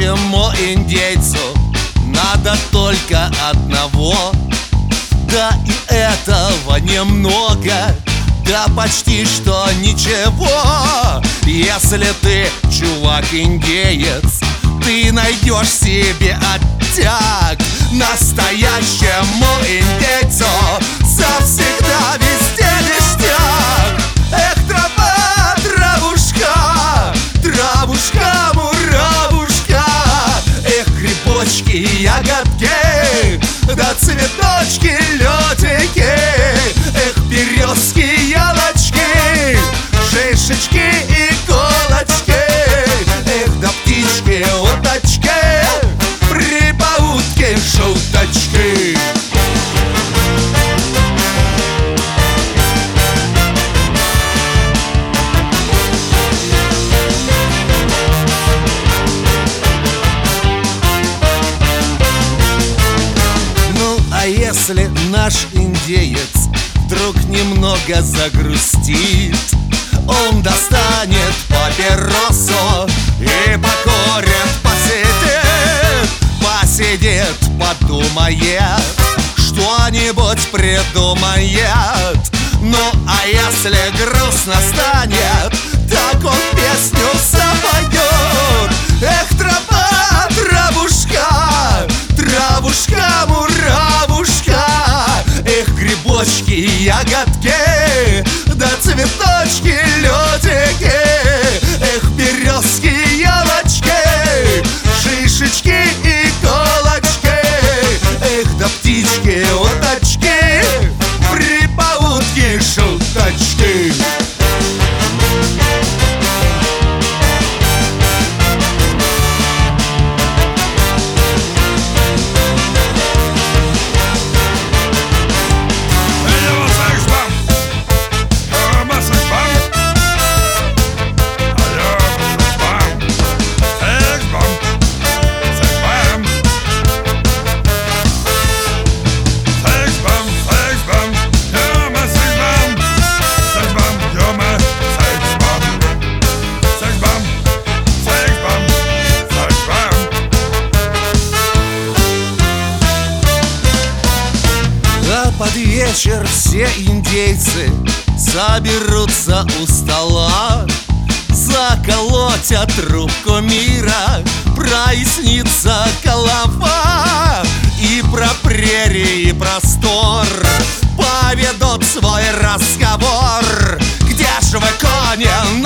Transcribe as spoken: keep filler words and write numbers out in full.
Настоящему индейцу надо только одного. Да и этого немного, да почти что ничего. Если ты, чувак, индеец, ты найдешь себе оттяг. Настоящему индейцу завсегда везде ништяк. Эх, трава, травушка, травушка, муравушка. Эх, грибочки, ягодки, да цветочки, лётики. Эх, березки, ялочки, шишечки и колочки. Эх, да птички, уточки, прибаутки, шуточки. Ну, а если наш индеец вдруг немного загрустит, он достанет папиросу и покурит, посидит, посидит, подумает, что-нибудь придумает. Ну, а если грустно станет, так он песню запоет. Эх, трава, травушка, травушка, муравушка. Эх, грибочки, ягодки, да цветочки, лётики. Эх, березки, ялочки, шишечки и колочки. Эх, да птички, уточки, прибаутки, шуточки. Под вечер все индейцы соберутся у стола, заколотят трубку мира, прояснится голова. И про прерии, и простор поведут свой разговор. Где же вы, кони